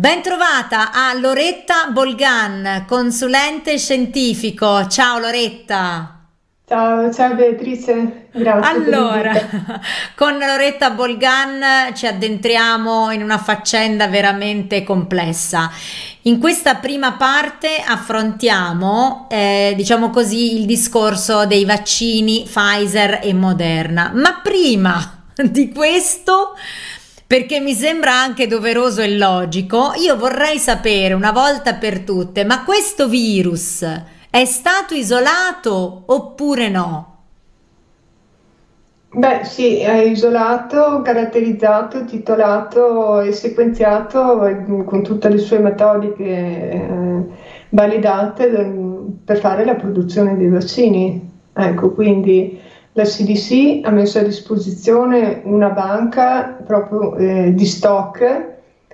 Ben trovata a Loretta Bolgan, consulente scientifico. Ciao Loretta. Ciao Beatrice, grazie per Allora, l'invito. con Loretta Bolgan ci addentriamo in una faccenda veramente complessa. In questa prima parte affrontiamo, diciamo così, il discorso dei vaccini Pfizer e Moderna. Ma prima di questo, perché mi sembra anche doveroso e logico, io vorrei sapere una volta per tutte, ma questo virus è stato isolato oppure no? Beh, sì, è isolato, caratterizzato, titolato e sequenziato con tutte le sue metodiche validate per fare la produzione dei vaccini. Ecco, quindi la CDC ha messo a disposizione una banca proprio di stock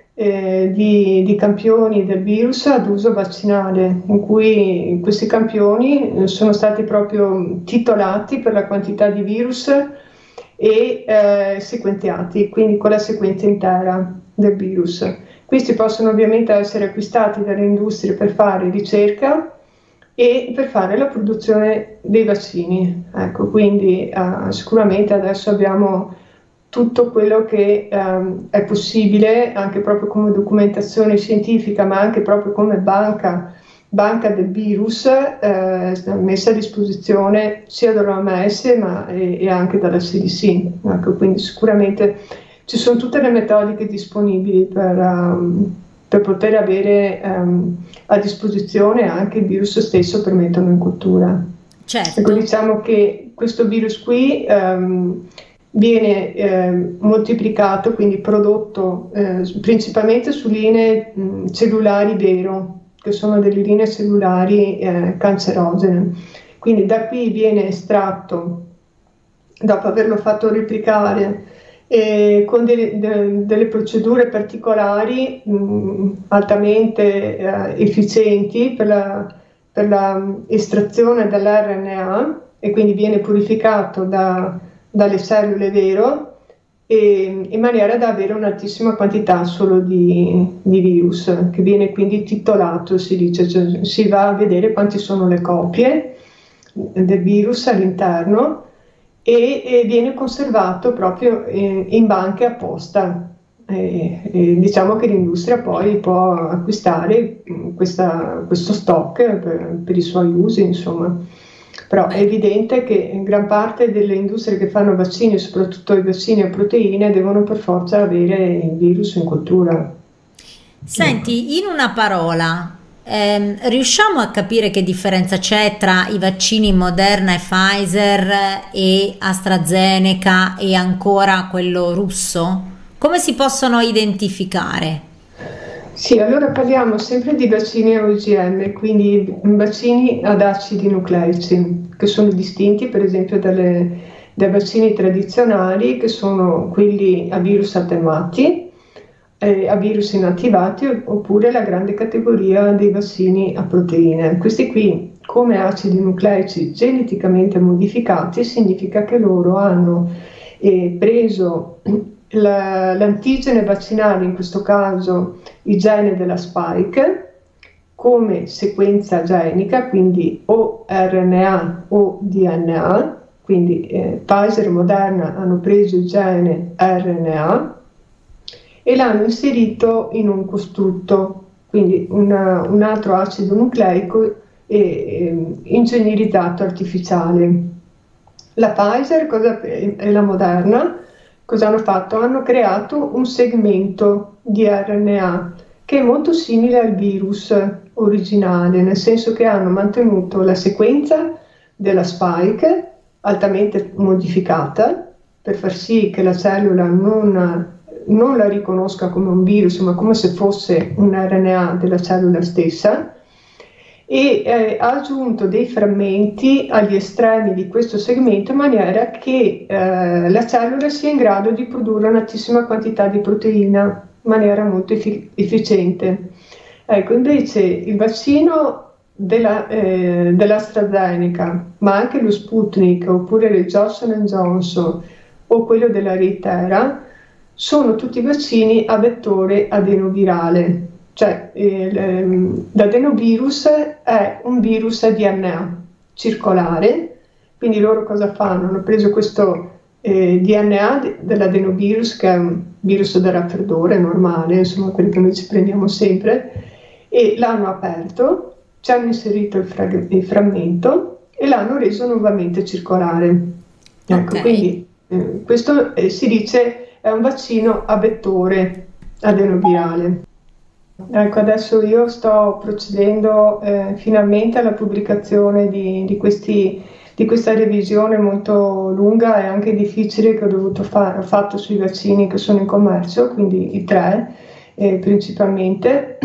di campioni del virus ad uso vaccinale, in cui questi campioni sono stati proprio titolati per la quantità di virus e sequenziati, quindi con la sequenza intera del virus. Questi possono ovviamente essere acquistati dalle industrie per fare ricerca e per fare la produzione dei vaccini. Ecco, quindi sicuramente adesso abbiamo tutto quello che è possibile, anche proprio come documentazione scientifica, ma anche proprio come banca del virus messa a disposizione sia dall'OMS e anche dalla CDC. Ecco, quindi sicuramente ci sono tutte le metodiche disponibili per poter avere a disposizione anche il virus stesso per metterlo in cultura. Ecco, Certo. diciamo che questo virus qui viene moltiplicato, quindi prodotto principalmente su linee cellulari vero, che sono delle linee cellulari cancerogene. Quindi da qui viene estratto, dopo averlo fatto replicare, con delle procedure particolari altamente efficienti per la estrazione dell'RNA, e quindi viene purificato dalle cellule vero in maniera da avere un'altissima quantità solo di virus, che viene quindi titolato, si dice, cioè si va a vedere quanti sono le copie del virus all'interno e viene conservato proprio in banche apposta. Diciamo che l'industria poi può acquistare questo stock per i suoi usi, insomma. Però è Beh. evidente che gran parte delle industrie che fanno vaccini, soprattutto i vaccini a proteine, devono per forza avere il virus in cultura. Ecco. Senti, in una parola, riusciamo a capire che differenza c'è tra i vaccini Moderna e Pfizer e AstraZeneca e ancora quello russo? Come si possono identificare? Sì, allora parliamo sempre di vaccini a OGM, quindi vaccini ad acidi nucleici, che sono distinti per esempio dai vaccini tradizionali, che sono quelli a virus attenuati, a virus inattivati, oppure la grande categoria dei vaccini a proteine. Questi qui, come acidi nucleici geneticamente modificati, significa che loro hanno preso l'antigene vaccinale, in questo caso il gene della spike, come sequenza genica, quindi o RNA o DNA, quindi Pfizer e Moderna hanno preso il gene RNA e l'hanno inserito in un costrutto, quindi un altro acido nucleico ingegnerizzato artificiale. La Pfizer e la Moderna cosa hanno fatto? Hanno creato un segmento di RNA che è molto simile al virus originale, nel senso che hanno mantenuto la sequenza della spike altamente modificata per far sì che la cellula non la riconosca come un virus, ma come se fosse un RNA della cellula stessa, e ha aggiunto dei frammenti agli estremi di questo segmento in maniera che la cellula sia in grado di produrre un'altissima quantità di proteina in maniera molto efficiente. Ecco, invece il vaccino dell'AstraZeneca, ma anche lo Sputnik oppure il Johnson Johnson o quello della Reitera, sono tutti vaccini a vettore adenovirale. Cioè, l'adenovirus è un virus a DNA circolare, quindi loro cosa fanno? Hanno preso questo DNA dell'adenovirus, che è un virus da raffreddore normale, insomma quelli che noi ci prendiamo sempre, e l'hanno aperto, ci hanno inserito il frammento e l'hanno reso nuovamente circolare. Ecco, quindi questo si dice è un vaccino a vettore adenovirale. Ecco, adesso io sto procedendo finalmente alla pubblicazione di questa revisione molto lunga e anche difficile che ho fatto sui vaccini che sono in commercio, quindi i 3 principalmente.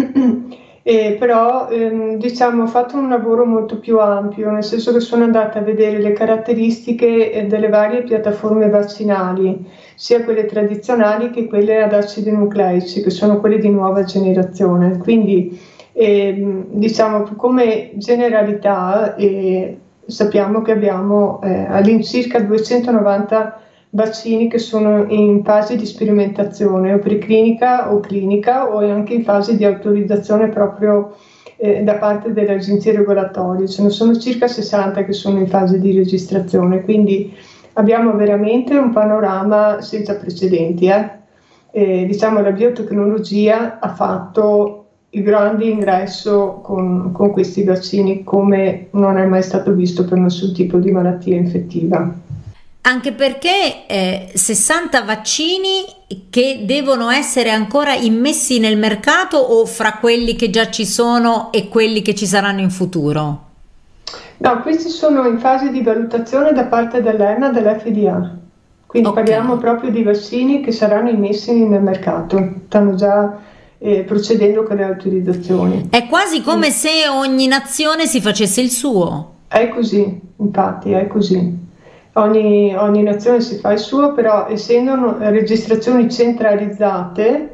Però diciamo ho fatto un lavoro molto più ampio, nel senso che sono andata a vedere le caratteristiche delle varie piattaforme vaccinali, sia quelle tradizionali che quelle ad acidi nucleici, che sono quelle di nuova generazione. Quindi diciamo come generalità sappiamo che abbiamo all'incirca 290 vaccini che sono in fase di sperimentazione o preclinica o clinica o anche in fase di autorizzazione proprio da parte delle agenzie regolatorie. Ce ne sono circa 60 che sono in fase di registrazione, quindi abbiamo veramente un panorama senza precedenti. Diciamo la biotecnologia ha fatto il grande ingresso con questi vaccini come non è mai stato visto per nessun tipo di malattia infettiva. Anche perché 60 vaccini che devono essere ancora immessi nel mercato o fra quelli che già ci sono e quelli che ci saranno in futuro? No, questi sono in fase di valutazione da parte dell'EMA e dell'FDA, quindi parliamo proprio di vaccini che saranno immessi nel mercato, stanno già procedendo con le autorizzazioni. È quasi come se ogni nazione si facesse il suo. È così, infatti, è così. Ogni nazione si fa il suo, però essendo registrazioni centralizzate,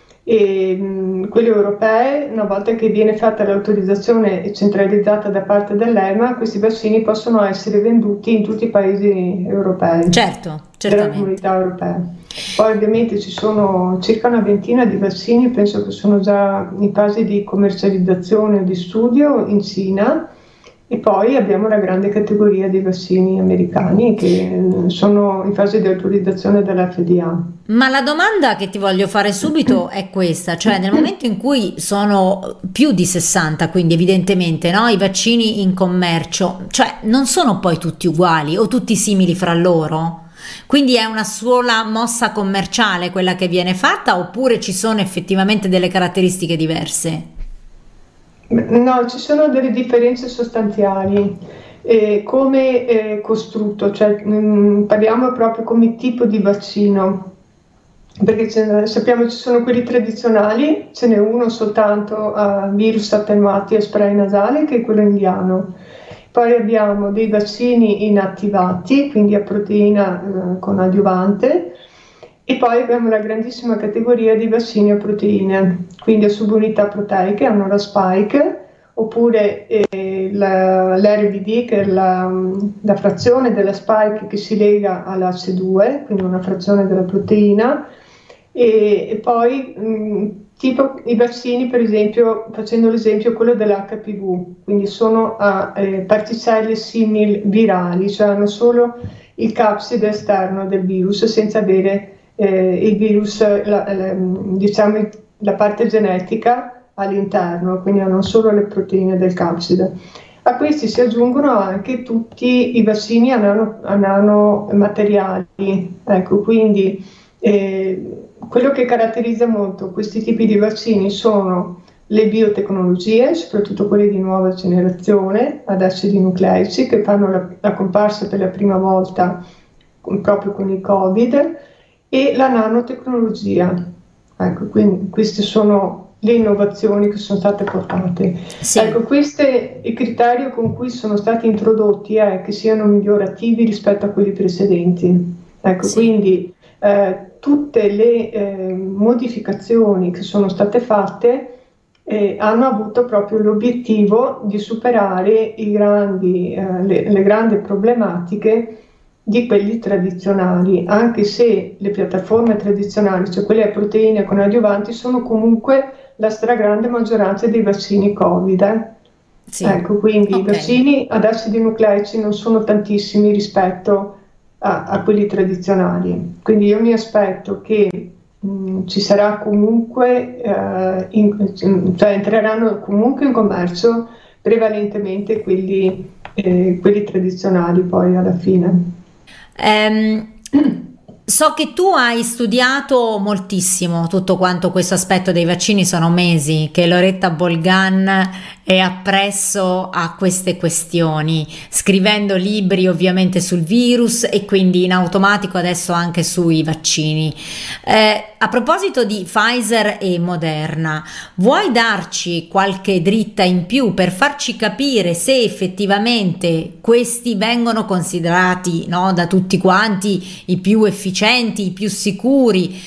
quelle europee, una volta che viene fatta l'autorizzazione centralizzata da parte dell'EMA, questi vaccini possono essere venduti in tutti i paesi europei, della comunità europea. Poi ovviamente ci sono circa una ventina di vaccini, penso che sono già in fase di commercializzazione o di studio in Cina. E poi abbiamo la grande categoria di vaccini americani che sono in fase di autorizzazione dall'FDA. Ma la domanda che ti voglio fare subito è questa, cioè nel momento in cui sono più di 60, quindi evidentemente no, i vaccini in commercio, cioè non sono poi tutti uguali o tutti simili fra loro? Quindi è una sola mossa commerciale quella che viene fatta oppure ci sono effettivamente delle caratteristiche diverse? No, ci sono delle differenze sostanziali come costrutto, cioè parliamo proprio come tipo di vaccino, perché sappiamo che ci sono quelli tradizionali, ce n'è uno soltanto a virus attenuati a spray nasale che è quello indiano. Poi abbiamo dei vaccini inattivati, quindi a proteina con adiuvante. E poi abbiamo la grandissima categoria di vaccini a proteine, quindi a subunità proteiche, hanno la spike, oppure l'RBD, che è la frazione della spike che si lega all'ACE2, quindi una frazione della proteina, e poi tipo i vaccini, per esempio, facendo l'esempio quello dell'HPV, quindi sono a particelle simil virali, cioè hanno solo il capside esterno del virus senza avere il virus, diciamo la parte genetica all'interno, quindi hanno solo le proteine del capside. A questi si aggiungono anche tutti i vaccini a nanomateriali, ecco, quindi quello che caratterizza molto questi tipi di vaccini sono le biotecnologie, soprattutto quelle di nuova generazione ad acidi nucleici che fanno la comparsa per la prima volta proprio con il Covid, e la nanotecnologia. Ecco, quindi queste sono le innovazioni che sono state portate. Sì. Ecco, il criterio con cui sono stati introdotti è che siano migliorativi rispetto a quelli precedenti. Ecco, sì. Quindi tutte le modificazioni che sono state fatte hanno avuto proprio l'obiettivo di superare le grandi problematiche di quelli tradizionali, anche se le piattaforme tradizionali, cioè quelle a proteine con adiuvanti, sono comunque la stragrande maggioranza dei vaccini Covid. Sì, Ecco, quindi i ok. vaccini ad acidi nucleici non sono tantissimi rispetto a quelli tradizionali. Quindi io mi aspetto che ci sarà comunque, cioè entreranno comunque in commercio prevalentemente quelli tradizionali poi alla fine. Ehm, so che tu hai studiato moltissimo tutto quanto questo aspetto dei vaccini, sono mesi che Loretta Bolgan è appresso a queste questioni, scrivendo libri ovviamente sul virus e quindi in automatico adesso anche sui vaccini. A proposito di Pfizer e Moderna, vuoi darci qualche dritta in più per farci capire se effettivamente questi vengono considerati, no, da tutti quanti i più efficienti, i più sicuri,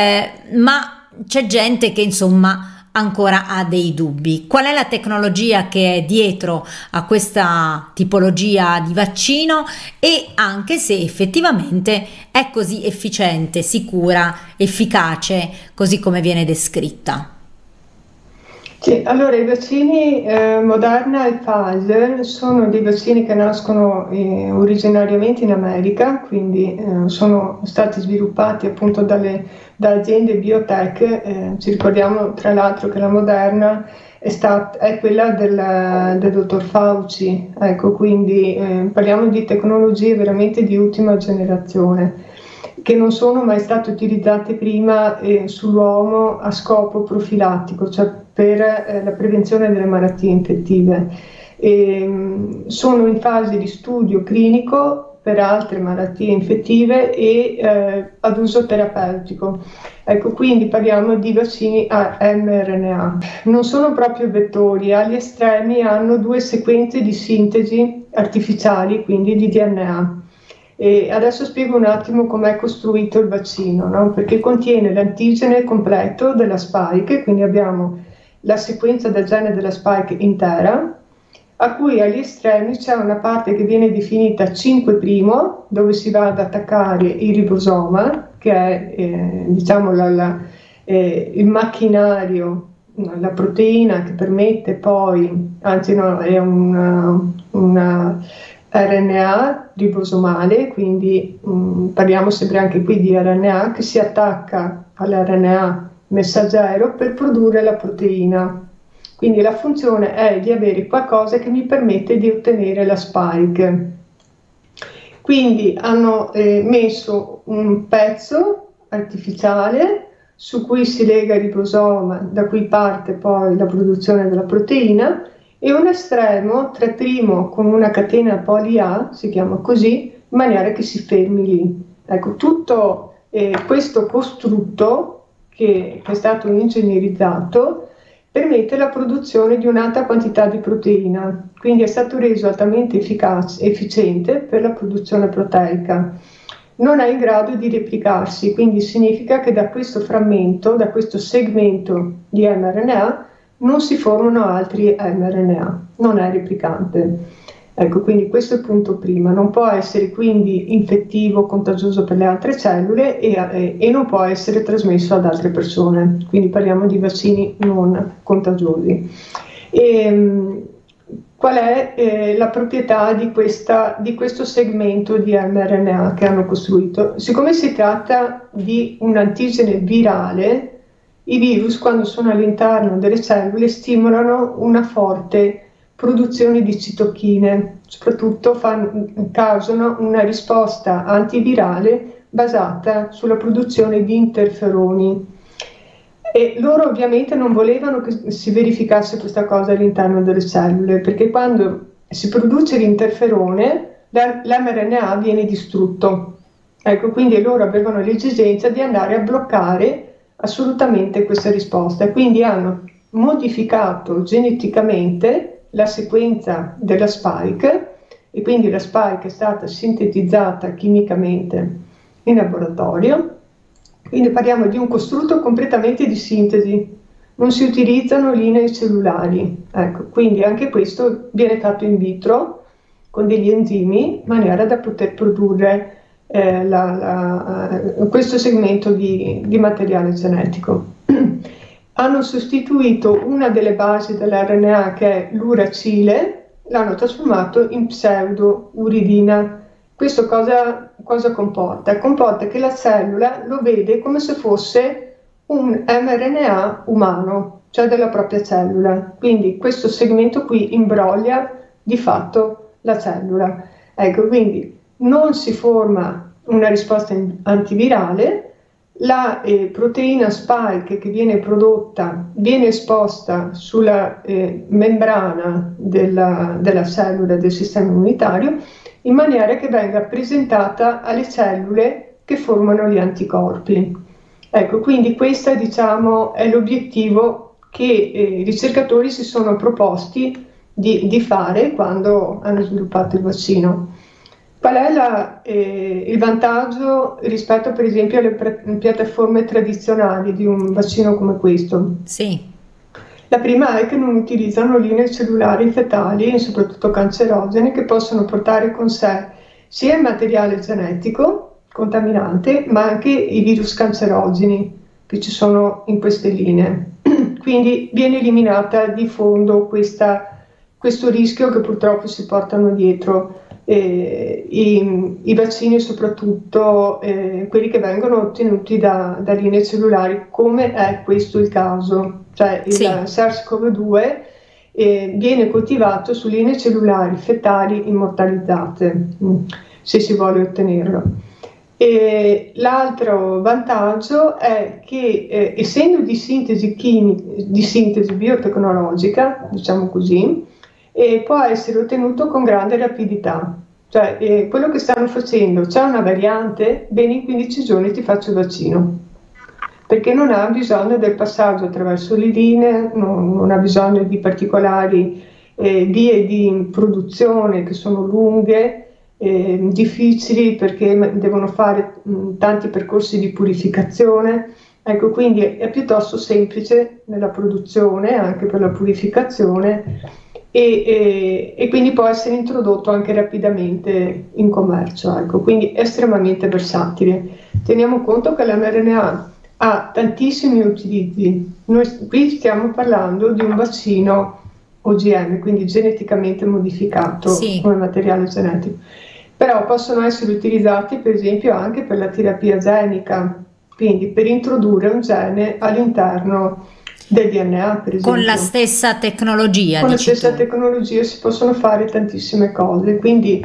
ma c'è gente che insomma ancora ha dei dubbi. Qual è la tecnologia che è dietro a questa tipologia di vaccino e anche se effettivamente è così efficiente, sicura, efficace, così come viene descritta? Sì, allora i vaccini Moderna e Pfizer sono dei vaccini che nascono originariamente in America, quindi sono stati sviluppati appunto da aziende biotech. Ci ricordiamo tra l'altro che la Moderna è quella del dottor Fauci, ecco, quindi parliamo di tecnologie veramente di ultima generazione che non sono mai state utilizzate prima sull'uomo a scopo profilattico, cioè per la prevenzione delle malattie infettive. Sono in fase di studio clinico per altre malattie infettive e ad uso terapeutico. Ecco, quindi parliamo di vaccini a mRNA. Non sono proprio vettori, agli estremi hanno due sequenze di sintesi artificiali, quindi di DNA. E adesso spiego un attimo com'è costruito il vaccino, no? Perché contiene l'antigene completo della spike, quindi abbiamo la sequenza del gene della spike intera, a cui agli estremi c'è una parte che viene definita 5', dove si va ad attaccare il ribosoma, che è diciamo il macchinario, la proteina che permette poi, anzi no, è una RNA ribosomale, quindi parliamo sempre anche qui di RNA che si attacca all'RNA messaggero per produrre la proteina. Quindi la funzione è di avere qualcosa che mi permette di ottenere la spike. Quindi hanno messo un pezzo artificiale su cui si lega il ribosoma, da cui parte poi la produzione della proteina, e un estremo 3' con una catena poly A, si chiama così, in maniera che si fermi lì. Ecco, tutto questo costrutto che è stato ingegnerizzato permette la produzione di un'alta quantità di proteina, quindi è stato reso altamente efficiente per la produzione proteica. Non è in grado di replicarsi, quindi significa che da questo frammento, da questo segmento di mRNA, non si formano altri mRNA, non è replicante. Ecco, quindi questo è il punto prima, non può essere quindi infettivo, contagioso per le altre cellule e non può essere trasmesso ad altre persone, quindi parliamo di vaccini non contagiosi. Qual è la proprietà di questo segmento di mRNA che hanno costruito? Siccome si tratta di un antigene virale, i virus quando sono all'interno delle cellule stimolano una forte produzione di citochine, soprattutto causano una risposta antivirale basata sulla produzione di interferoni. E loro ovviamente non volevano che si verificasse questa cosa all'interno delle cellule, perché quando si produce l'interferone l'mRNA viene distrutto. Ecco, quindi loro avevano l'esigenza di andare a bloccare assolutamente questa risposta e quindi hanno modificato geneticamente la sequenza della spike e quindi la spike è stata sintetizzata chimicamente in laboratorio. Quindi parliamo di un costrutto completamente di sintesi, non si utilizzano linee cellulari, ecco, quindi anche questo viene fatto in vitro con degli enzimi in maniera da poter produrre questo segmento di materiale genetico. Hanno sostituito una delle basi dell'RNA, che è l'uracile, l'hanno trasformato in pseudouridina. Questo cosa comporta? Comporta che la cellula lo vede come se fosse un mRNA umano, cioè della propria cellula. Quindi questo segmento qui imbroglia di fatto la cellula. Ecco, quindi non si forma una risposta antivirale, la proteina spike che viene prodotta viene esposta sulla membrana della cellula del sistema immunitario, in maniera che venga presentata alle cellule che formano gli anticorpi. Ecco, quindi questo, diciamo, è l'obiettivo che i ricercatori si sono proposti di fare quando hanno sviluppato il vaccino. Qual è il vantaggio rispetto, per esempio, alle piattaforme tradizionali di un vaccino come questo? Sì. La prima è che non utilizzano linee cellulari fetali, soprattutto cancerogene, che possono portare con sé sia il materiale genetico contaminante, ma anche i virus cancerogeni che ci sono in queste linee. Quindi viene eliminata di fondo questo rischio che purtroppo si portano dietro i vaccini, soprattutto quelli che vengono ottenuti da linee cellulari, come è questo il caso. Cioè il SARS-CoV-2 viene coltivato su linee cellulari fetali immortalizzate, se si vuole ottenerlo. E l'altro vantaggio è che essendo di sintesi biotecnologica, diciamo così, può essere ottenuto con grande rapidità. Cioè quello che stanno facendo, c'è una variante, bene, in 15 giorni ti faccio il vaccino, perché non ha bisogno del passaggio attraverso le linee, non ha bisogno di particolari vie di produzione che sono lunghe, difficili, perché devono fare tanti percorsi di purificazione. Ecco, quindi è piuttosto semplice nella produzione, anche per la purificazione, e quindi può essere introdotto anche rapidamente in commercio. Ecco, quindi è estremamente versatile. Teniamo conto che l'mRNA ha tantissimi utilizzi. Noi qui stiamo parlando di un vaccino OGM, quindi geneticamente modificato come materiale genetico, però possono essere utilizzati per esempio anche per la terapia genica, quindi per introdurre un gene all'interno del DNA, per esempio. Con la stessa tecnologia. Con la stessa tecnologia si possono fare tantissime cose, quindi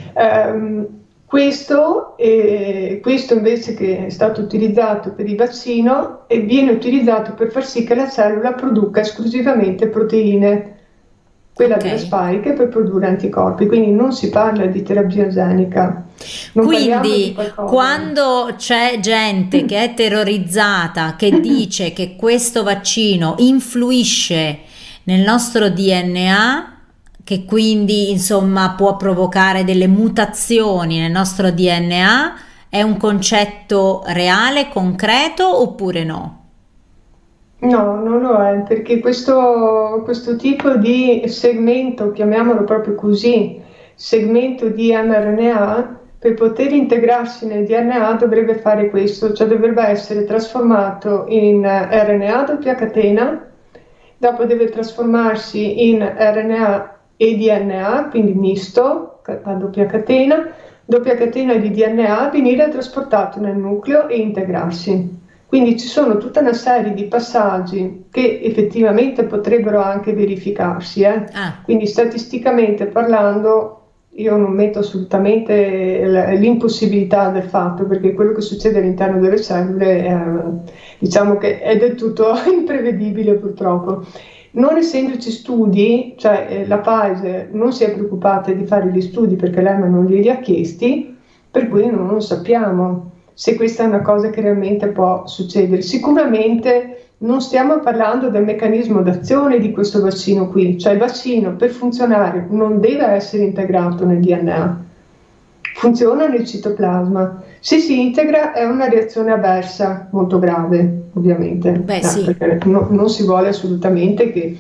questo invece che è stato utilizzato per il vaccino viene utilizzato per far sì che la cellula produca esclusivamente proteine, quella della spike, per produrre anticorpi, quindi non si parla di terapia genica. Quindi quando c'è gente che è terrorizzata, che dice che questo vaccino influisce nel nostro DNA, che quindi insomma può provocare delle mutazioni nel nostro DNA, è un concetto reale, concreto, oppure no? No, non lo è, perché questo tipo di segmento, chiamiamolo proprio così, segmento di mRNA, per poter integrarsi nel DNA dovrebbe fare questo, cioè dovrebbe essere trasformato in RNA a doppia catena, dopo deve trasformarsi in RNA e DNA, quindi misto, a doppia catena di DNA, venire trasportato nel nucleo e integrarsi. Quindi ci sono tutta una serie di passaggi che effettivamente potrebbero anche verificarsi. Quindi statisticamente parlando io non metto assolutamente l'impossibilità del fatto, perché quello che succede all'interno delle cellule diciamo che è del tutto imprevedibile purtroppo. Non essendoci studi, cioè la Pfizer non si è preoccupata di fare gli studi perché l'EMA non glieli ha chiesti, per cui non sappiamo se questa è una cosa che realmente può succedere. Sicuramente non stiamo parlando del meccanismo d'azione di questo vaccino qui, cioè il vaccino per funzionare non deve essere integrato nel DNA, funziona nel citoplasma. Se si integra è una reazione avversa molto grave, ovviamente, sì. Perché non si vuole assolutamente che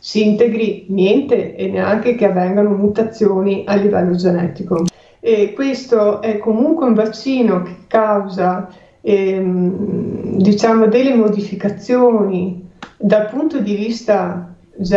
si integri niente e neanche che avvengano mutazioni a livello genetico. E questo è comunque un vaccino che causa diciamo delle modificazioni dal punto di vista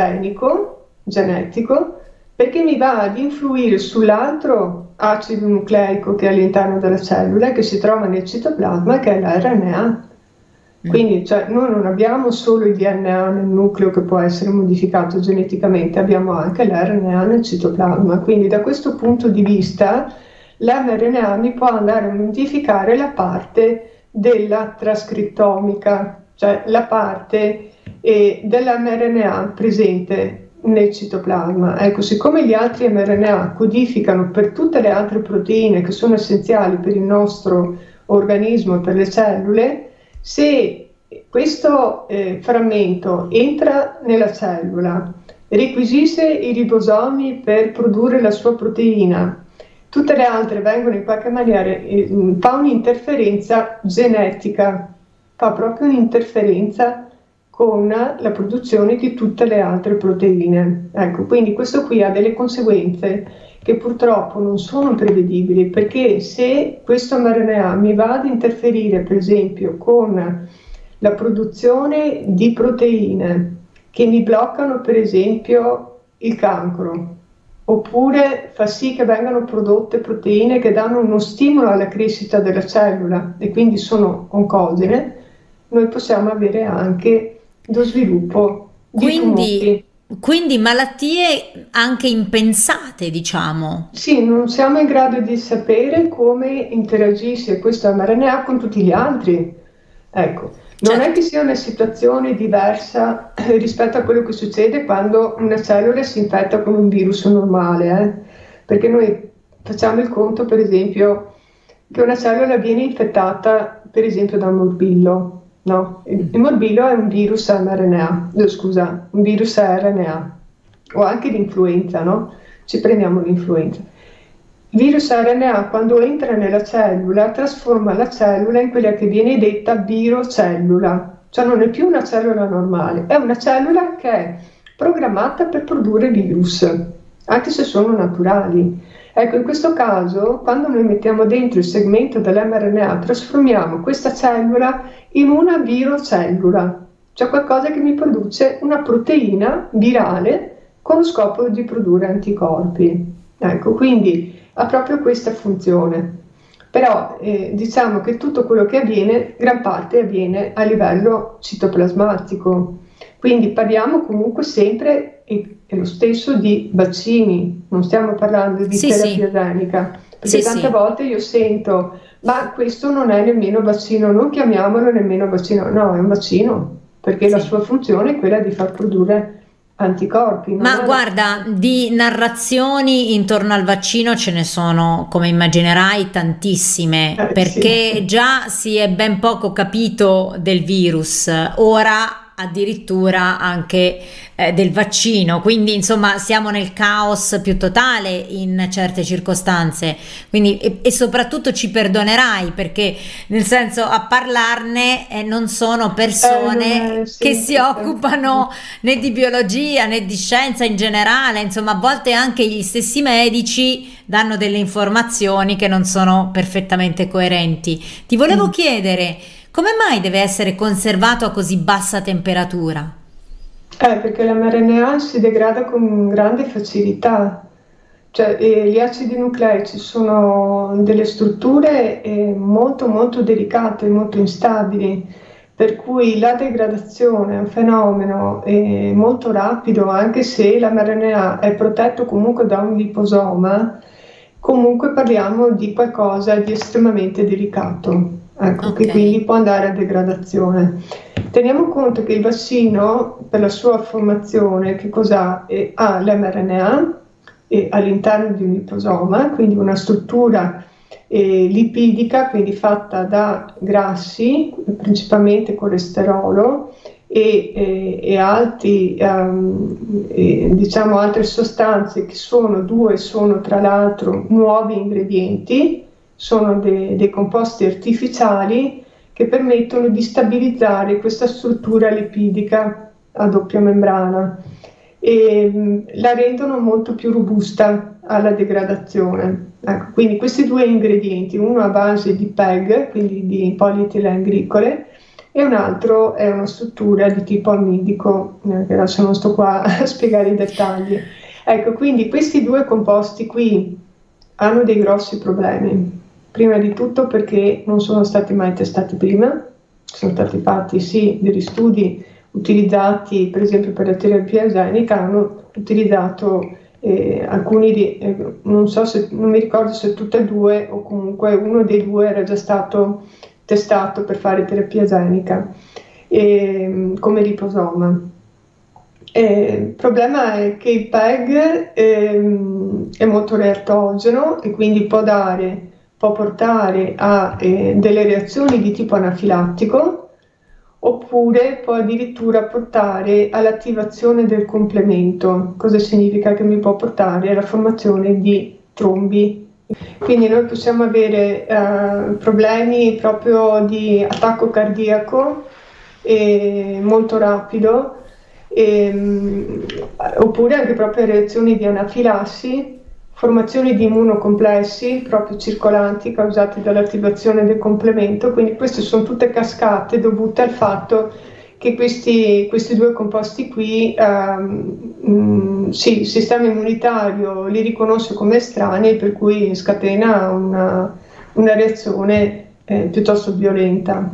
genetico, perché mi va ad influire sull'altro acido nucleico che è all'interno della cellula, che si trova nel citoplasma, che è l'RNA. Quindi noi non abbiamo solo il DNA nel nucleo che può essere modificato geneticamente, abbiamo anche l'RNA nel citoplasma. Quindi da questo punto di vista l'mRNA mi può andare a modificare la parte della trascrittomica, cioè la parte dell'mRNA presente nel citoplasma. Ecco, siccome gli altri mRNA codificano per tutte le altre proteine che sono essenziali per il nostro organismo e per le cellule, se questo frammento entra nella cellula, requisisce i ribosomi per produrre la sua proteina, tutte le altre vengono in qualche maniera, fa un'interferenza genetica, fa proprio un'interferenza con la produzione di tutte le altre proteine. Ecco, quindi questo qui ha delle conseguenze che purtroppo non sono prevedibili, perché se questo mRNA mi va ad interferire per esempio con la produzione di proteine che mi bloccano per esempio il cancro, oppure fa sì che vengano prodotte proteine che danno uno stimolo alla crescita della cellula e quindi sono oncogene, noi possiamo avere anche lo sviluppo di tumori. Quindi malattie anche impensate, diciamo. Sì, non siamo in grado di sapere come interagisce questo mRNA con tutti gli altri. Ecco, non è che sia una situazione diversa rispetto a quello che succede quando una cellula si infetta con un virus normale, perché noi facciamo il conto, per esempio, che una cellula viene infettata, per esempio, da un morbillo. No, il morbillo è un virus mRNA, un virus RNA, o anche l'influenza, no? Ci prendiamo l'influenza. Il virus RNA, quando entra nella cellula, trasforma la cellula in quella che viene detta virocellula, cioè non è più una cellula normale, è una cellula che è programmata per produrre virus, anche se sono naturali. Ecco, in questo caso, quando noi mettiamo dentro il segmento dell'mRNA, trasformiamo questa cellula in una virocellula, cioè qualcosa che mi produce una proteina virale con lo scopo di produrre anticorpi. Ecco, quindi ha proprio questa funzione. Però diciamo che tutto quello che avviene, gran parte avviene a livello citoplasmatico. Quindi parliamo comunque sempre è lo stesso di vaccini, non stiamo parlando di terapia genica, perché tante volte io sento, ma questo non è nemmeno vaccino, non chiamiamolo nemmeno vaccino, no, è un vaccino, perché la sua funzione è quella di far produrre anticorpi. Ma guarda, di narrazioni intorno al vaccino ce ne sono, come immaginerai, tantissime, perché già si è ben poco capito del virus, ora addirittura anche del vaccino, quindi insomma siamo nel caos più totale in certe circostanze, quindi e soprattutto ci perdonerai perché nel senso a parlarne non sono persone che si occupano né di biologia né di scienza in generale, insomma a volte anche gli stessi medici danno delle informazioni che non sono perfettamente coerenti. Ti volevo chiedere, come mai deve essere conservato a così bassa temperatura? Perché l'mRNA si degrada con grande facilità, cioè gli acidi nucleici sono delle strutture molto molto delicate, molto instabili, per cui la degradazione è un fenomeno molto rapido, anche se l'mRNA è protetto comunque da un liposoma, comunque parliamo di qualcosa di estremamente delicato. Ecco, che quindi può andare a degradazione. Teniamo conto che il vaccino, per la sua formazione, che cosa ha? Ha l'mRNA all'interno di un liposoma, quindi una struttura lipidica, quindi fatta da grassi, principalmente colesterolo, e diciamo altre sostanze che sono tra l'altro nuovi ingredienti. Sono dei composti artificiali che permettono di stabilizzare questa struttura lipidica a doppia membrana e la rendono molto più robusta alla degradazione. Ecco, quindi questi due ingredienti, uno a base di PEG, quindi di polietilenglicole, e un altro è una struttura di tipo amidico, che adesso non sto qua a spiegare i dettagli. Ecco, quindi questi due composti qui hanno dei grossi problemi. Prima di tutto perché non sono stati mai testati prima, sono stati fatti sì degli studi utilizzati per esempio per la terapia genica, hanno utilizzato alcuni non so se, non mi ricordo se tutte e due o comunque uno dei due era già stato testato per fare terapia genica come liposoma. Il problema è che il PEG è molto reattogeno e quindi può portare a delle reazioni di tipo anafilattico, oppure può addirittura portare all'attivazione del complemento. Cosa significa? Che mi può portare alla formazione di trombi. Quindi noi possiamo avere problemi proprio di attacco cardiaco molto rapido, oppure anche proprio reazioni di anafilassi, formazioni di immunocomplessi proprio circolanti causati dall'attivazione del complemento. Quindi queste sono tutte cascate dovute al fatto che questi due composti qui sì, il sistema immunitario li riconosce come estranei, per cui scatena una reazione piuttosto violenta.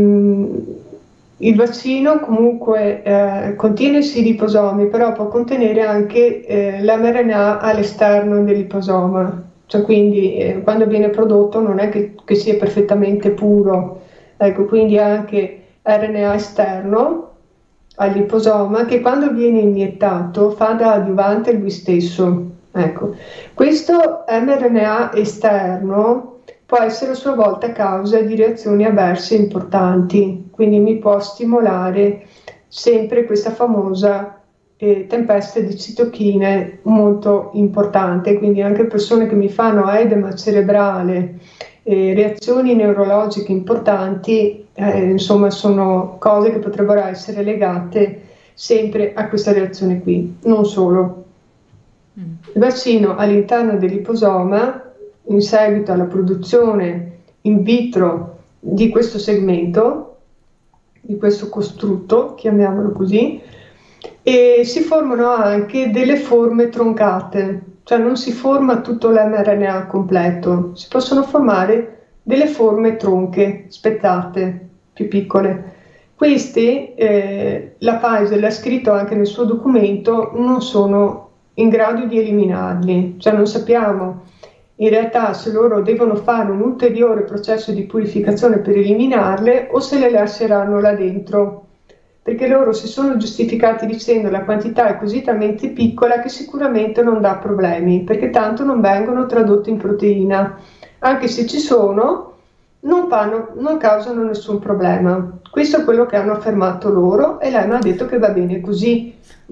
Il vaccino comunque contiene sì liposomi, però può contenere anche l'mRNA all'esterno del liposoma, cioè quindi quando viene prodotto non è che sia perfettamente puro, ecco, quindi anche RNA esterno al liposoma che quando viene iniettato fa da adiuvante lui stesso. Ecco. Questo mRNA esterno può essere a sua volta causa di reazioni avverse importanti, quindi mi può stimolare sempre questa famosa tempesta di citochine molto importante, quindi anche persone che mi fanno edema cerebrale, reazioni neurologiche importanti, insomma sono cose che potrebbero essere legate sempre a questa reazione qui, non solo. Il vaccino all'interno del liposoma, in seguito alla produzione in vitro di questo segmento, di questo costrutto, chiamiamolo così, e si formano anche delle forme troncate, cioè non si forma tutto l'mRNA completo, si possono formare delle forme tronche, spezzate, più piccole. Questi, la Pfizer l'ha scritto anche nel suo documento, non sono in grado di eliminarli, cioè non sappiamo in realtà se loro devono fare un ulteriore processo di purificazione per eliminarle o se le lasceranno là dentro, perché loro si sono giustificati dicendo la quantità è così talmente piccola che sicuramente non dà problemi, perché tanto non vengono tradotte in proteina, anche se ci sono non causano nessun problema. Questo è quello che hanno affermato loro e l'EMA ha detto che va bene così.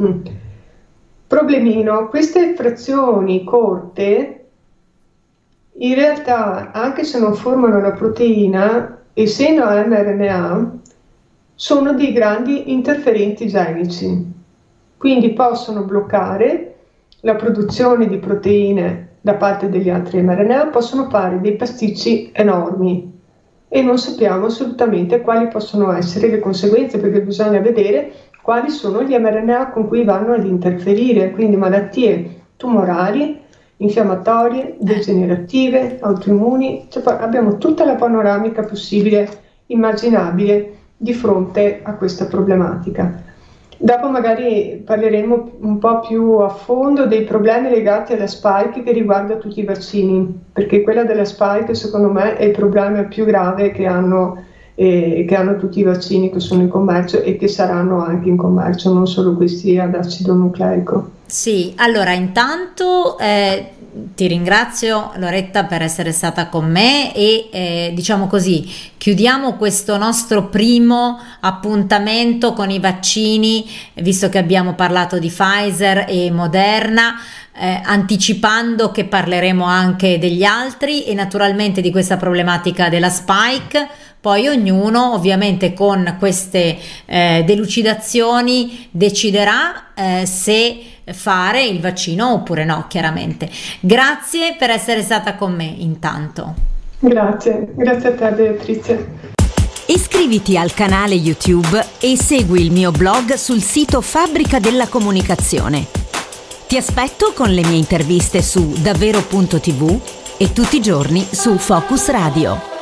Problemino, queste frazioni corte in realtà, anche se non formano la proteina, essendo mRNA, sono dei grandi interferenti genici, quindi possono bloccare la produzione di proteine da parte degli altri mRNA, possono fare dei pasticci enormi e non sappiamo assolutamente quali possono essere le conseguenze, perché bisogna vedere quali sono gli mRNA con cui vanno ad interferire, quindi malattie tumorali, infiammatorie, degenerative, autoimmuni, cioè abbiamo tutta la panoramica possibile, immaginabile di fronte a questa problematica. Dopo magari parleremo un po' più a fondo dei problemi legati alla spike che riguarda tutti i vaccini, perché quella della spike secondo me è il problema più grave che hanno tutti i vaccini che sono in commercio e che saranno anche in commercio, non solo questi ad acido nucleico. Sì, allora intanto ti ringrazio Loretta per essere stata con me e diciamo così chiudiamo questo nostro primo appuntamento con i vaccini, visto che abbiamo parlato di Pfizer e Moderna, anticipando che parleremo anche degli altri e naturalmente di questa problematica della spike. poi ognuno ovviamente con queste delucidazioni deciderà se fare il vaccino oppure no, chiaramente. Grazie per essere stata con me intanto. Grazie a te Beatrice. Iscriviti al canale YouTube e segui il mio blog sul sito Fabbrica della Comunicazione. Ti aspetto con le mie interviste su davvero.tv e tutti i giorni su Focus Radio.